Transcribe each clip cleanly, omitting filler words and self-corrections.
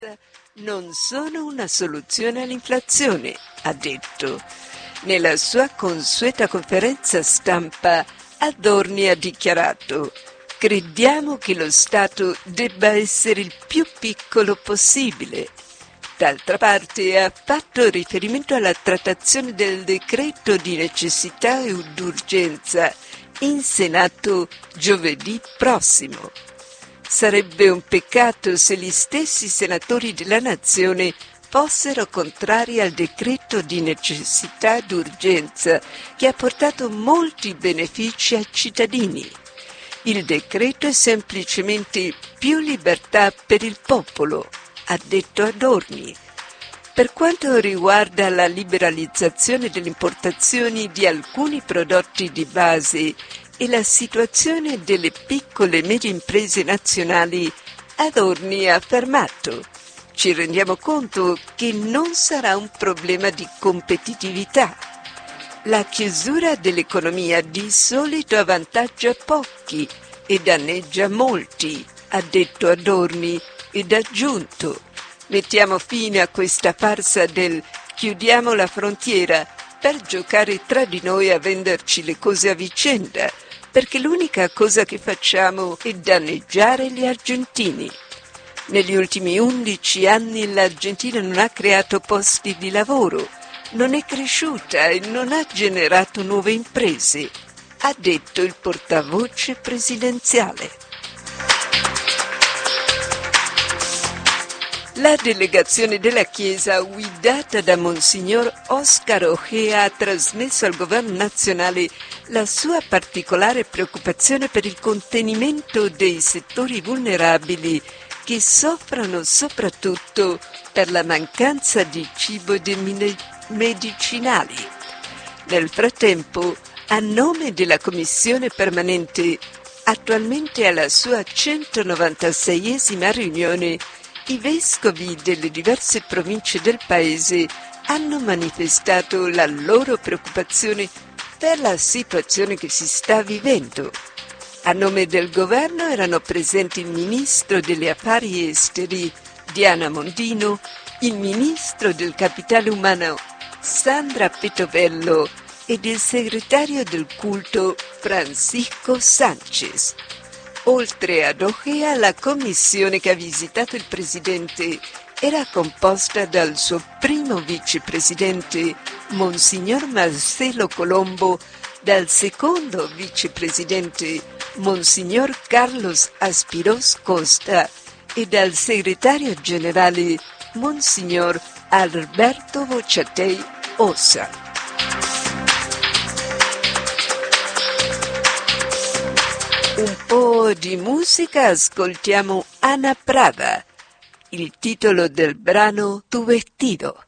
Non sono una soluzione all'inflazione, ha detto. Nella sua consueta conferenza stampa, Adorni ha dichiarato: crediamo che lo Stato debba essere il più piccolo possibile. D'altra parte ha fatto riferimento alla trattazione del decreto di necessità e d'urgenza in Senato giovedì prossimo. Sarebbe un peccato se gli stessi senatori della Nazione fossero contrari al decreto di necessità d'urgenza che ha portato molti benefici ai cittadini. Il decreto è semplicemente più libertà per il popolo, ha detto Adorni. Per quanto riguarda la liberalizzazione delle importazioni di alcuni prodotti di base e la situazione delle piccole e medie imprese nazionali, Adorni ha affermato: ci rendiamo conto che non sarà un problema di competitività. La chiusura dell'economia di solito avvantaggia pochi e danneggia molti, ha detto Adorni, ed ha aggiunto: mettiamo fine a questa farsa del chiudiamo la frontiera per giocare tra di noi a venderci le cose a vicenda, perché l'unica cosa che facciamo è danneggiare gli argentini. Negli ultimi 11 anni l'Argentina non ha creato posti di lavoro, non è cresciuta e non ha generato nuove imprese, ha detto il portavoce presidenziale. La delegazione della Chiesa, guidata da Monsignor Oscar Ojea, ha trasmesso al governo nazionale la sua particolare preoccupazione per il contenimento dei settori vulnerabili che soffrono soprattutto per la mancanza di cibo e di medicinali. Nel frattempo, a nome della Commissione permanente, attualmente alla sua 196esima riunione, i vescovi delle diverse province del paese hanno manifestato la loro preoccupazione per la situazione che si sta vivendo. A nome del governo erano presenti il ministro degli affari esteri Diana Mondino, il ministro del capitale umano Sandra Petovello ed il segretario del culto Francisco Sanchez. Oltre ad Ojea, la commissione che ha visitato il presidente era composta dal suo primo vicepresidente, Monsignor Marcelo Colombo, dal secondo vicepresidente, Monsignor Carlos Aspiros Costa, e dal segretario generale, Monsignor Alberto Bocciatei Ossa. Un po' di musica, ascoltiamo Ana Prada, il titolo del brano Tu vestido.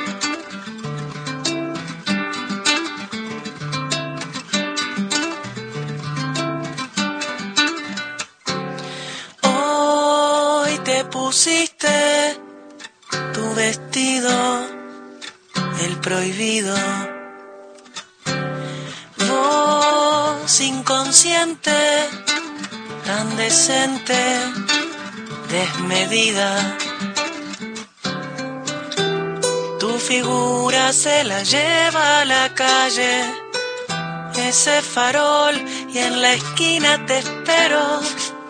Hoy te pusiste tu vestido, el prohibido. Vos inconsciente, tan decente, desmedida. Tu figura se la lleva a la calle, ese farol, y en la esquina te espero.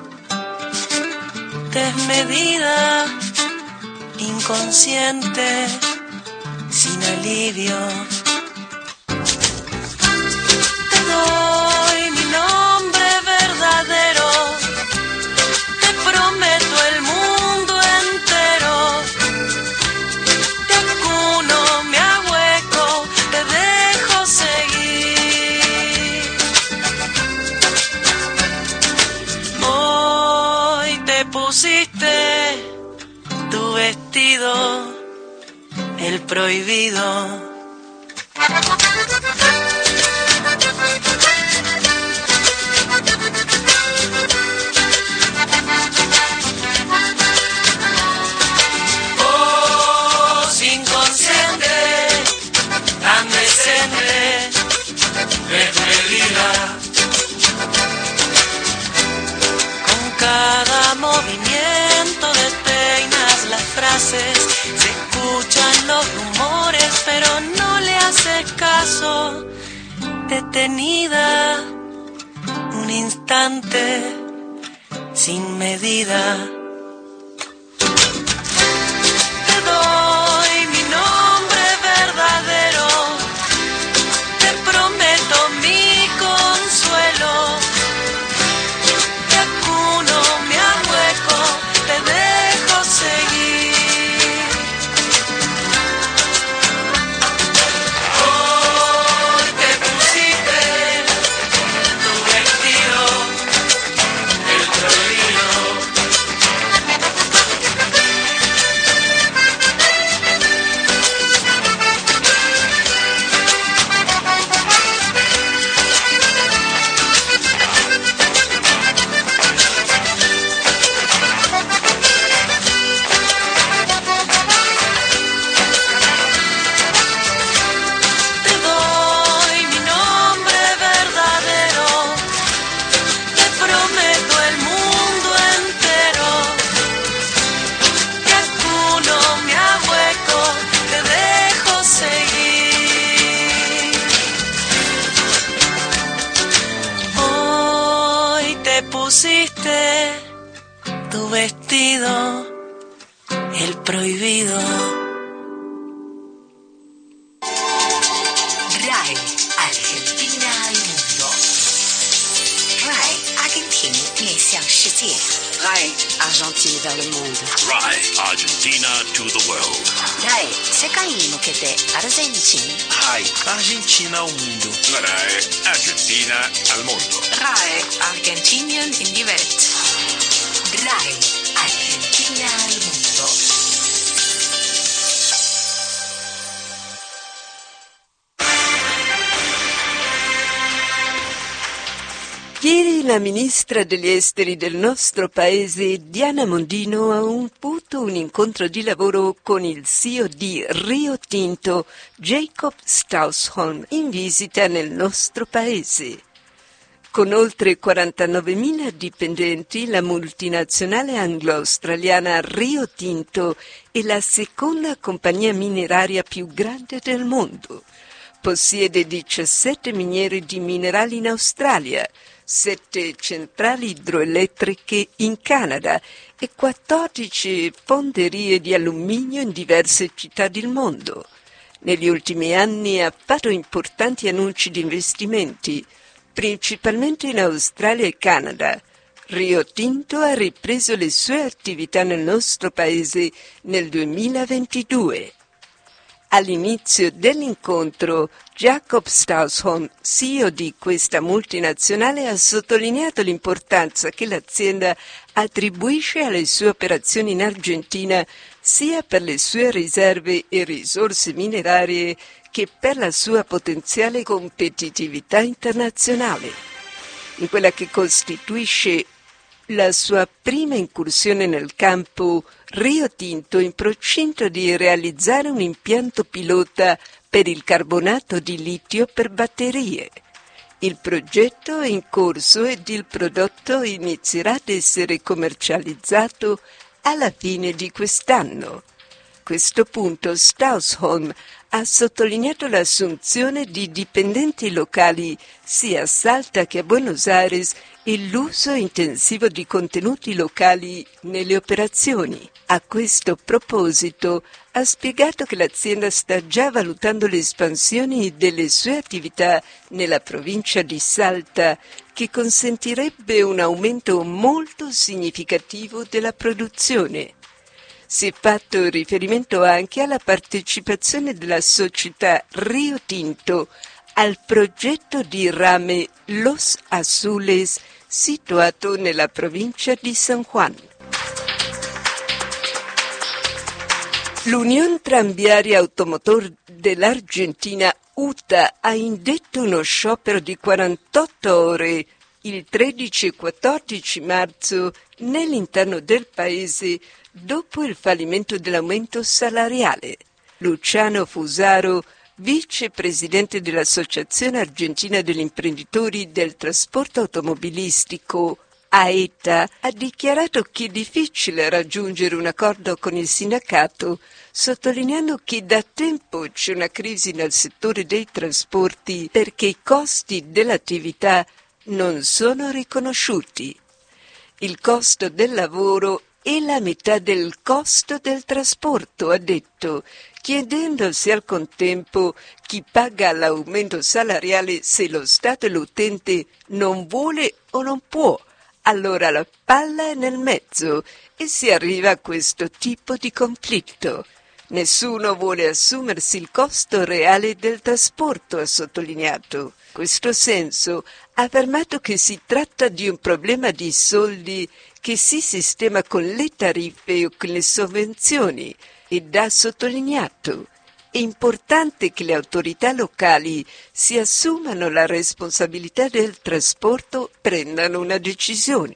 Desmedida, inconsciente, sin alivio. Te doy mi nombre verdadero, te prometo el mundo entero. Te acuno, me ahueco, te dejo seguir. Hoy te pusiste tu vestido, el prohibido. Vos inconsciente, tan decente, desmedida. Con cada movimiento despeinas la frase detenida, un instante sin medida. Te doy mi nombre verdadero, te prometo mi consuelo, te acuno, me ahueco, te dejo seguir. Hoy te pusiste tu vestido, el prohibido. Te doy mi nombre verdadero, te prometo el mundo entero, te acuno, me ahueco, te dejo seguir. Hoy te pusiste tu vestido, el prohibido. RAI Argentina al mundo. RAI Argentina 面向世界。RAI Argentina vers le monde. RAI Argentina to the world. RAI 世界に向けてアルゼンチン。 RAI Argentina al mondo. RAI Argentina al mondo. RAI Argentinien in die Welt. RAI Argentina al mondo. Ieri la ministra degli esteri del nostro paese, Diana Mondino, ha avuto un incontro di lavoro con il CEO di Rio Tinto, Jacob Stausholm, in visita nel nostro paese. Con oltre 49.000 dipendenti, la multinazionale anglo-australiana Rio Tinto è la seconda compagnia mineraria più grande del mondo. Possiede 17 miniere di minerali in Australia, 7 centrali idroelettriche in Canada e 14 fonderie di alluminio in diverse città del mondo. Negli ultimi anni ha fatto importanti annunci di investimenti, principalmente in Australia e Canada. Rio Tinto ha ripreso le sue attività nel nostro paese nel 2022. All'inizio dell'incontro, Jacob Stausholm, CEO di questa multinazionale, ha sottolineato l'importanza che l'azienda attribuisce alle sue operazioni in Argentina sia per le sue riserve e risorse minerarie che per la sua potenziale competitività internazionale. In quella che costituisce la sua prima incursione nel campo, Rio Tinto è in procinto di realizzare un impianto pilota per il carbonato di litio per batterie. Il progetto è in corso ed il prodotto inizierà ad essere commercializzato alla fine di quest'anno. A questo punto Stausholm ha sottolineato l'assunzione di dipendenti locali sia a Salta che a Buenos Aires e l'uso intensivo di contenuti locali nelle operazioni. A questo proposito ha spiegato che l'azienda sta già valutando le espansioni delle sue attività nella provincia di Salta, che consentirebbe un aumento molto significativo della produzione. Si è fatto riferimento anche alla partecipazione della società Rio Tinto al progetto di rame Los Azules, situato nella provincia di San Juan. L'Unione Tranviaria Automotor dell'Argentina, UTA, ha indetto uno sciopero di 48 ore il 13 e 14 marzo nell'interno del paese dopo il fallimento dell'aumento salariale. Luciano Fusaro, vicepresidente dell'Associazione Argentina degli Imprenditori del Trasporto Automobilistico, AETA ha dichiarato che è difficile raggiungere un accordo con il sindacato, sottolineando che da tempo c'è una crisi nel settore dei trasporti perché i costi dell'attività non sono riconosciuti. Il costo del lavoro è la metà del costo del trasporto, ha detto, chiedendosi al contempo chi paga l'aumento salariale se lo Stato e l'utente non vuole o non può. Allora la palla è nel mezzo e si arriva a questo tipo di conflitto. Nessuno vuole assumersi il costo reale del trasporto, ha sottolineato. In questo senso ha affermato che si tratta di un problema di soldi che si sistema con le tariffe o con le sovvenzioni ed ha sottolineato: è importante che le autorità locali si assumano la responsabilità del trasporto, prendano una decisione.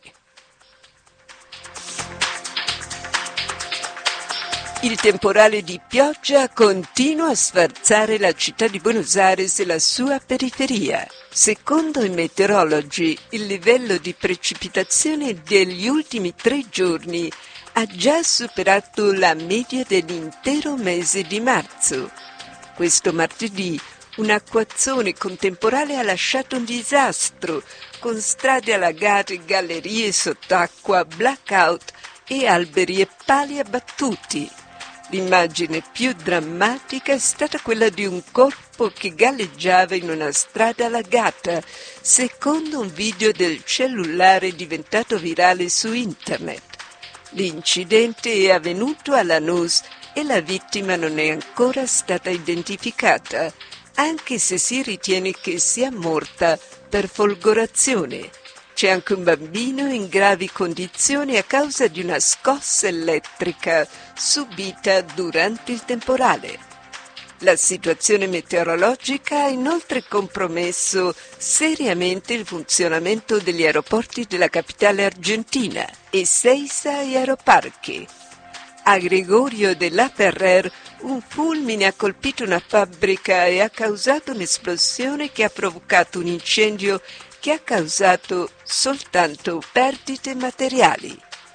Il temporale di pioggia continua a sferzare la città di Buenos Aires e la sua periferia. Secondo i meteorologi, il livello di precipitazione degli ultimi 3 giorni ha già superato la media dell'intero mese di marzo. Questo martedì un acquazzone con temporale ha lasciato un disastro, con strade allagate, gallerie sott'acqua, blackout e alberi e pali abbattuti. L'immagine più drammatica è stata quella di un corpo che galleggiava in una strada allagata, secondo un video del cellulare diventato virale su internet. L'incidente è avvenuto a Lanús e la vittima non è ancora stata identificata, anche se si ritiene che sia morta per folgorazione. C'è anche un bambino in gravi condizioni a causa di una scossa elettrica subita durante il temporale. La situazione meteorologica ha inoltre compromesso seriamente il funzionamento degli aeroporti della capitale argentina, Ezeiza e Aeroparque. A Gregorio de la Ferrer un fulmine ha colpito una fabbrica e ha causato un'esplosione che ha provocato un incendio che ha causato soltanto perdite materiali.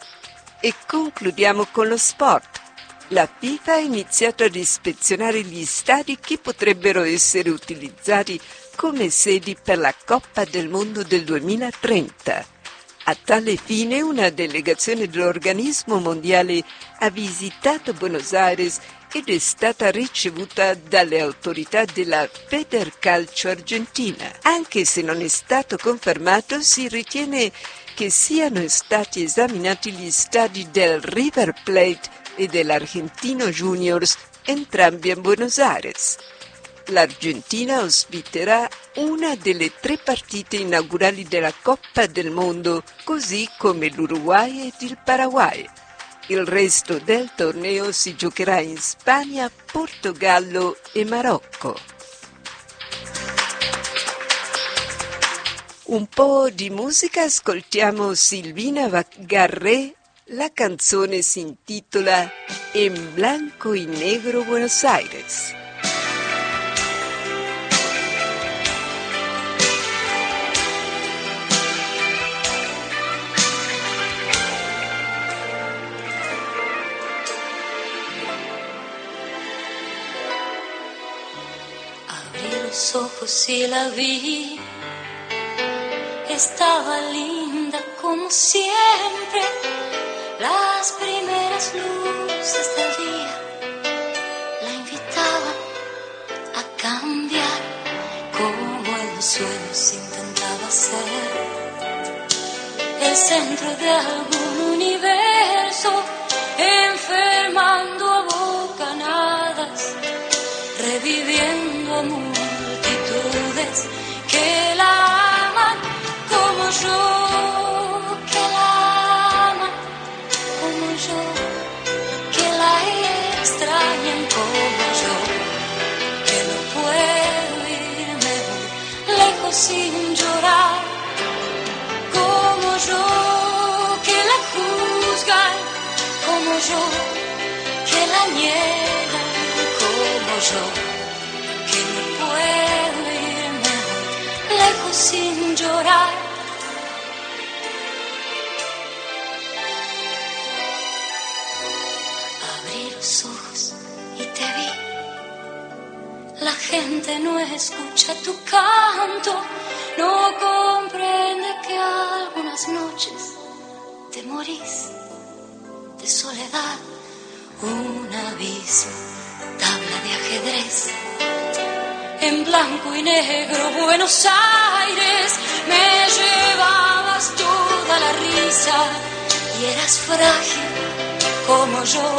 E concludiamo con lo sport. La FIFA ha iniziato ad ispezionare gli stadi che potrebbero essere utilizzati come sedi per la Coppa del Mondo del 2030. A tale fine una delegazione dell'organismo mondiale ha visitato Buenos Aires ed è stata ricevuta dalle autorità della Federcalcio argentina. Anche se non è stato confermato, si ritiene che siano stati esaminati gli stadi del River Plate e dell'Argentino Juniors, entrambi a Buenos Aires. L'Argentina ospiterà una delle 3 partite inaugurali della Coppa del Mondo, così come l'Uruguay ed il Paraguay. Il resto del torneo si giocherà in Spagna, Portogallo e Marocco. Un po' di musica, ascoltiamo Silvina Garré. La canzone si intitola En blanco y negro Buenos Aires. Los ojos y la vi, estaba linda como siempre, las primeras luces del día la invitaban a cambiar, como en los sueños intentaba ser el centro de algún universo, enfermando a bocanadas, reviviendo a multitudes que la aman como yo, que la aman como yo, que la extrañan como yo, que no puedo irme muy lejos sin llorar, como yo, que la juzgan como yo, que la niegan como yo, que no puedo irme lejos sin llorar. gente no escucha tu canto, no comprende que algunas noches te morís de soledad. Un aviso, tabla de ajedrez, en blanco y negro, Buenos Aires, me llevabas toda la risa y eras frágil como yo,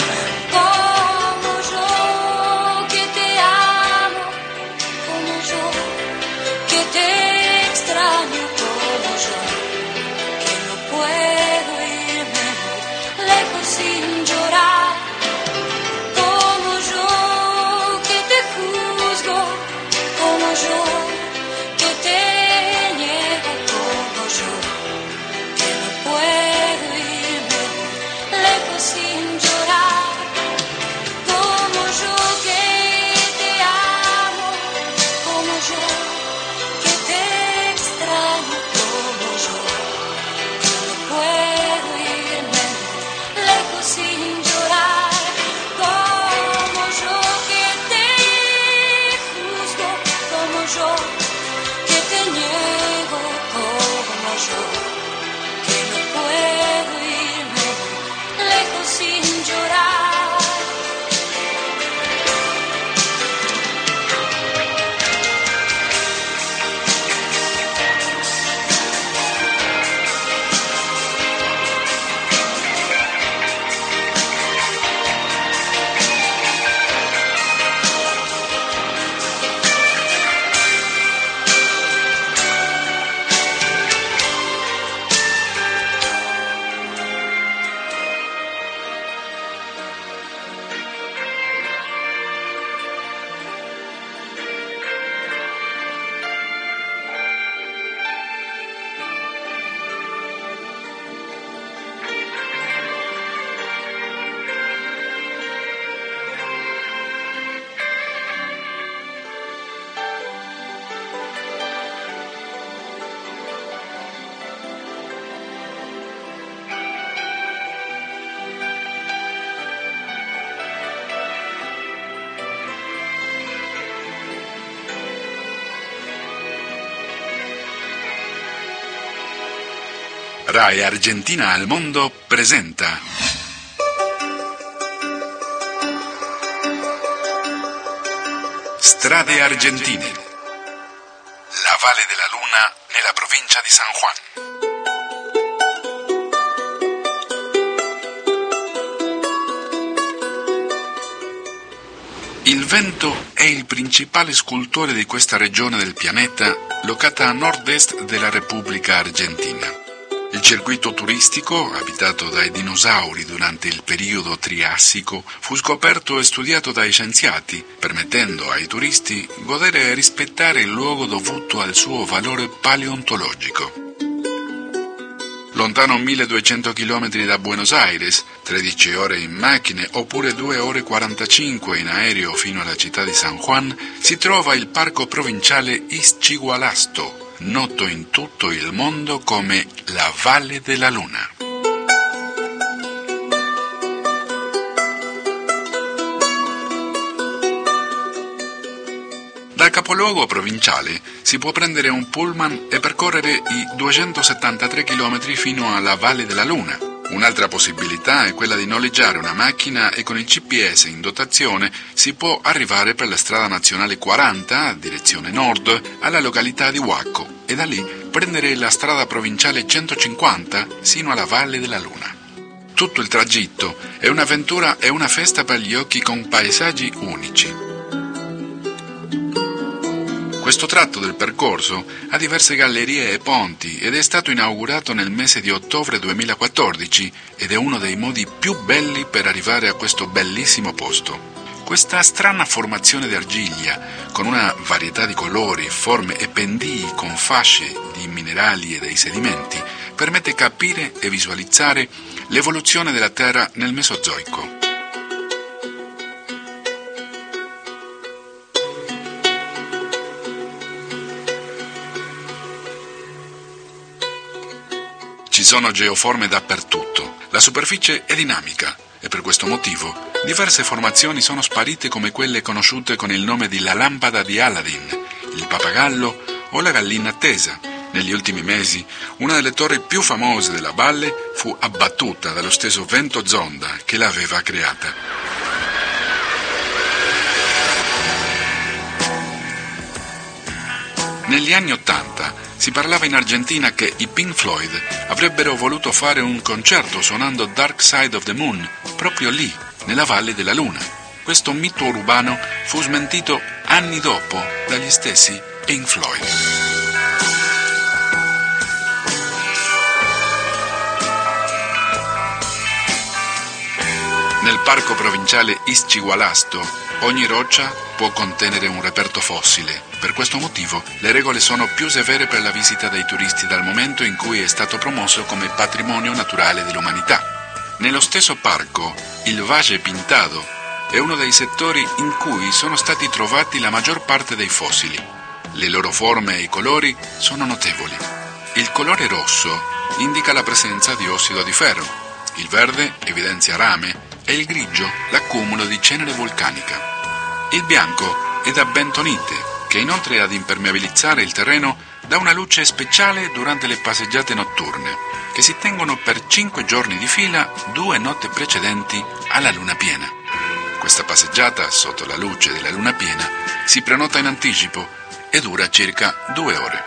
que te amo, como yo, que te extraño, como yo, que no puedo irme muy lejos sin llorar, como yo, que te juzgo, como yo, que te niego, como yo, que no puedo irme muy lejos sin llorar, como yo, que te amo, como yo, que te extraño, como yo, que no puedo irme muy lejos sin llorar, como yo, que te juzgo, como yo, que te niego, como yo, que no puedo irme muy lejos sin llorar. RAI Argentina al mondo presenta Strade Argentine, la Valle della Luna nella provincia di San Juan. Il vento è il principale scultore di questa regione del pianeta, locata a nord-est della Repubblica Argentina. Il circuito turistico, abitato dai dinosauri durante il periodo Triassico, fu scoperto e studiato dai scienziati, permettendo ai turisti godere e rispettare il luogo dovuto al suo valore paleontologico. Lontano 1200 km da Buenos Aires, 13 ore in macchine oppure 2 ore 45 in aereo fino alla città di San Juan, si trova il parco provinciale Ischigualasto, noto in tutto il mondo come la Valle della Luna. Dal capoluogo provinciale si può prendere un pullman e percorrere i 273 km fino alla Valle della Luna. Un'altra possibilità è quella di noleggiare una macchina e con il GPS in dotazione si può arrivare per la strada nazionale 40, direzione nord, alla località di Huaco e da lì prendere la strada provinciale 150 sino alla Valle della Luna. Tutto il tragitto è un'avventura e una festa per gli occhi con paesaggi unici. Questo tratto del percorso ha diverse gallerie e ponti ed è stato inaugurato nel mese di ottobre 2014 ed è uno dei modi più belli per arrivare a questo bellissimo posto. Questa strana formazione di argilla, con una varietà di colori, forme e pendii con fasce di minerali e dei sedimenti, permette capire e visualizzare l'evoluzione della Terra nel Mesozoico. Ci sono geoforme dappertutto, la superficie è dinamica e per questo motivo diverse formazioni sono sparite come quelle conosciute con il nome di la lampada di Aladdin, il pappagallo o la gallina attesa. Negli ultimi mesi, una delle torri più famose della valle fu abbattuta dallo stesso vento zonda che l'aveva creata. Negli anni '80 si parlava in Argentina che i Pink Floyd avrebbero voluto fare un concerto suonando Dark Side of the Moon proprio lì, nella Valle della Luna. Questo mito urbano fu smentito anni dopo dagli stessi Pink Floyd. Nel parco provinciale Iscigualasto, ogni roccia può contenere un reperto fossile. Per questo motivo, le regole sono più severe per la visita dei turisti dal momento in cui è stato promosso come patrimonio naturale dell'umanità. Nello stesso parco, il Valle Pintado è uno dei settori in cui sono stati trovati la maggior parte dei fossili. Le loro forme e i colori sono notevoli. Il colore rosso indica la presenza di ossido di ferro, il verde evidenzia rame e il grigio l'accumulo di cenere vulcanica. Il bianco è da bentonite, che inoltre ad impermeabilizzare il terreno dà una luce speciale durante le passeggiate notturne, che si tengono per 5 giorni di fila 2 notti precedenti alla luna piena. Questa passeggiata sotto la luce della luna piena si prenota in anticipo e dura circa 2 ore.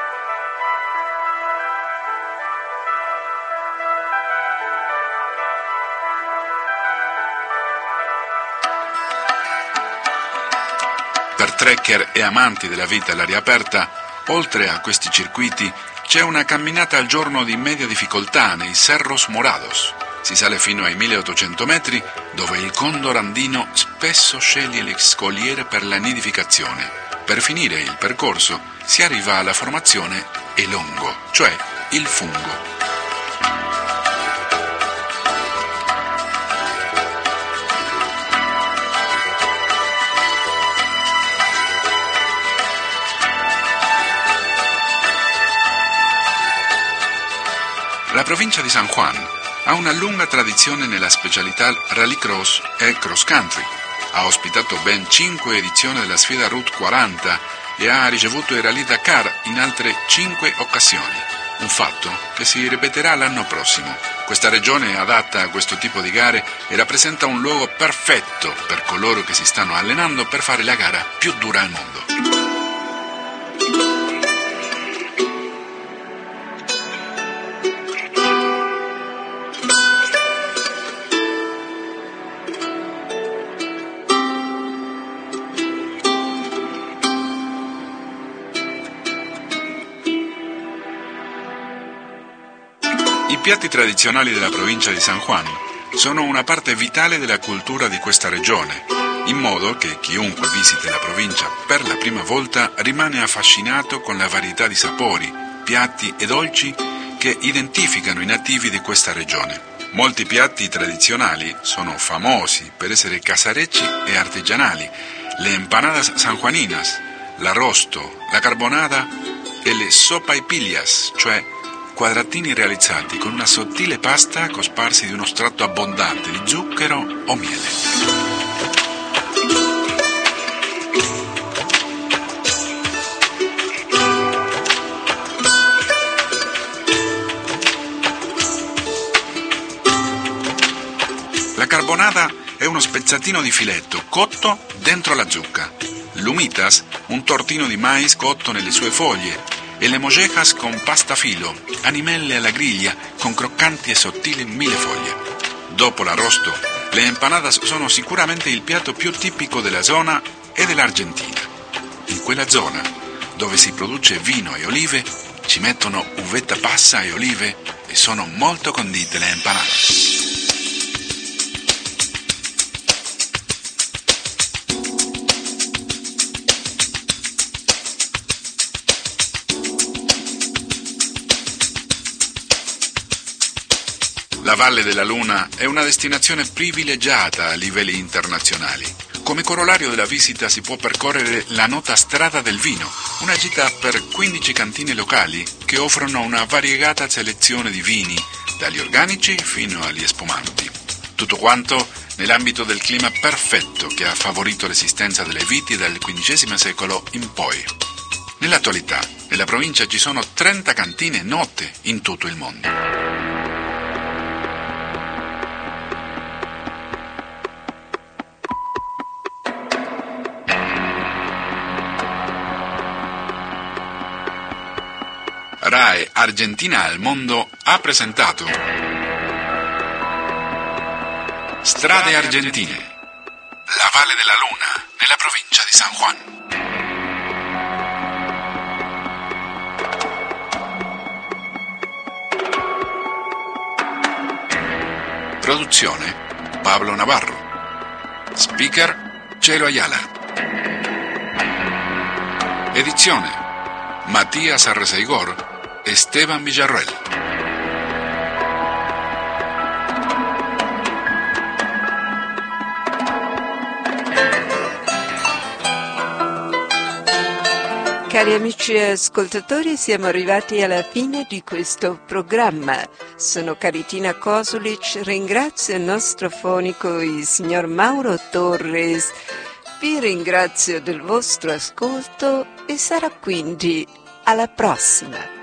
Per trekker e amanti della vita all'aria aperta, oltre a questi circuiti, c'è una camminata al giorno di media difficoltà nei Cerros Morados. Si sale fino ai 1800 metri, dove il condor andino spesso sceglie le scogliere per la nidificazione. Per finire il percorso si arriva alla formazione elongo, cioè il fungo. La provincia di San Juan ha una lunga tradizione nella specialità rallycross e cross country. Ha ospitato ben 5 edizioni della sfida Route 40 e ha ricevuto il Rally Dakar in altre 5 occasioni. Un fatto che si ripeterà l'anno prossimo. Questa regione è adatta a questo tipo di gare e rappresenta un luogo perfetto per coloro che si stanno allenando per fare la gara più dura al mondo. I piatti tradizionali della provincia di San Juan sono una parte vitale della cultura di questa regione, in modo che chiunque visiti la provincia per la prima volta rimane affascinato con la varietà di sapori, piatti e dolci che identificano i nativi di questa regione. Molti piatti tradizionali sono famosi per essere casarecci e artigianali: le empanadas sanjuaninas, l'arrosto, la carbonada e le sopaipillas, cioè quadratini realizzati con una sottile pasta cosparsi di uno strato abbondante di zucchero o miele. La carbonada è uno spezzatino di filetto cotto dentro la zucca, l'humitas un tortino di mais cotto nelle sue foglie e le mojejas con pasta filo, animelle alla griglia con croccanti e sottili millefoglie. Dopo l'arrosto, le empanadas sono sicuramente il piatto più tipico della zona e dell'Argentina. In quella zona, dove si produce vino e olive, ci mettono uvetta passa e olive e sono molto condite le empanadas. La Valle della Luna è una destinazione privilegiata a livelli internazionali. Come corollario della visita si può percorrere la nota Strada del Vino, una gita per 15 cantine locali che offrono una variegata selezione di vini, dagli organici fino agli spumanti. Tutto quanto nell'ambito del clima perfetto che ha favorito l'esistenza delle viti dal XV secolo in poi. Nell'attualità, nella provincia ci sono 30 cantine note in tutto il mondo. RAI Argentina al mondo ha presentato Strade Argentine, la Valle della Luna, nella provincia di San Juan. Produzione Pablo Navarro. Speaker Cielo Ayala. Edizione Matías Arreceigor, Esteban Villarroel. Cari amici ascoltatori, siamo arrivati alla fine di questo programma. Sono Caritina Kosulic, ringrazio il nostro fonico, il signor Mauro Torres. Vi ringrazio del vostro ascolto e sarà quindi alla prossima.